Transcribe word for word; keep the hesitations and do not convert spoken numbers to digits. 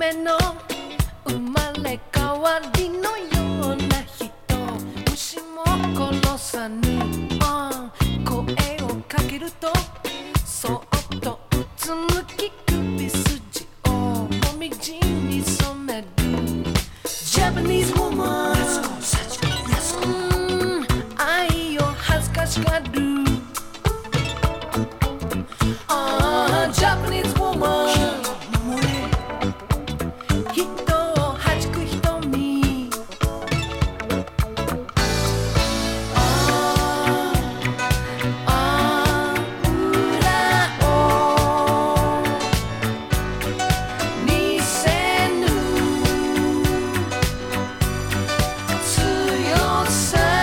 めの生まれ変わりのような人、虫も殺さぬ、うん、声をかけるとそう